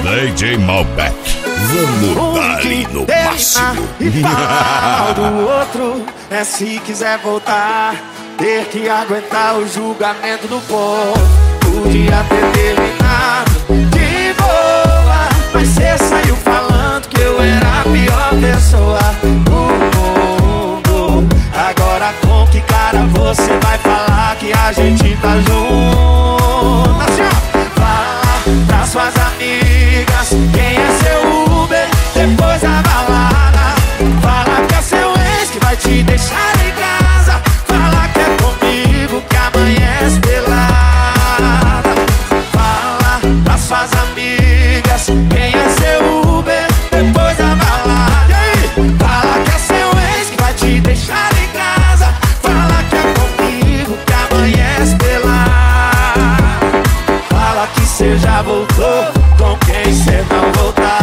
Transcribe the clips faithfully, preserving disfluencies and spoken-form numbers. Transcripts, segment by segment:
D J Malbec. Vamos dar ali no máximo. E falar mal do outro é se quiser voltar, ter que aguentar o julgamento do povo. Podia ter terminado de boa, mas cê saiu falando que eu era a pior pessoa do mundo. Agora com que cara você vai falar que a gente tá junto? Assim, ó. Fala pras suas amigas quem é seu Uber depois da balada. Fala que é seu ex que vai te deixar em casa. Fala que é comigo que amanhece pelada. Fala pras suas amigas quem é seu Uber depois da balada. E aí? Fala que é seu ex que vai te deixar em casa. Fala que é comigo que amanhece pelada. Fala que cê já voltou com quem cê não voltava.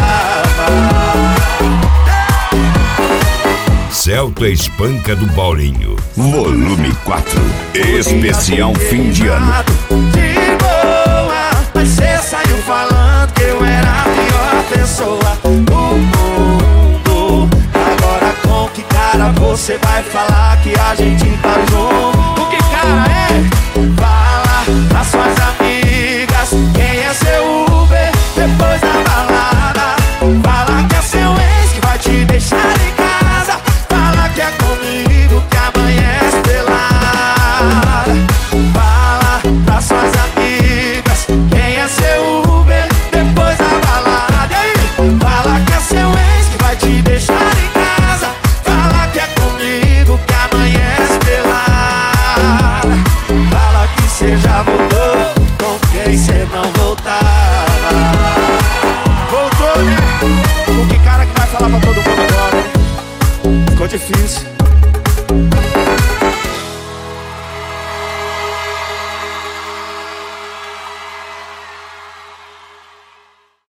Celta Espanca do Paulinho, volume quatro, especial fim de ano. De boa, mas cê saiu falando que eu era a pior pessoa do mundo. Agora com que cara você vai falar que a gente tá junto? O que cara é? Fala pras suas amigas quem é seu Uber depois da balada. Fala que é seu ex que vai te deixar em casa. Fala que é comigo que amanhece pelada. Fala pras suas amigas quem é seu Uber depois da balada. E aí? Fala que é seu ex que vai te deixar em casa. Fala que é comigo que amanhece pelada. Fala que cê já voltou com quem cê não voltava. Voltou, né? Com que cara que vai falar pra todo mundo agora, hein? Ficou difícil.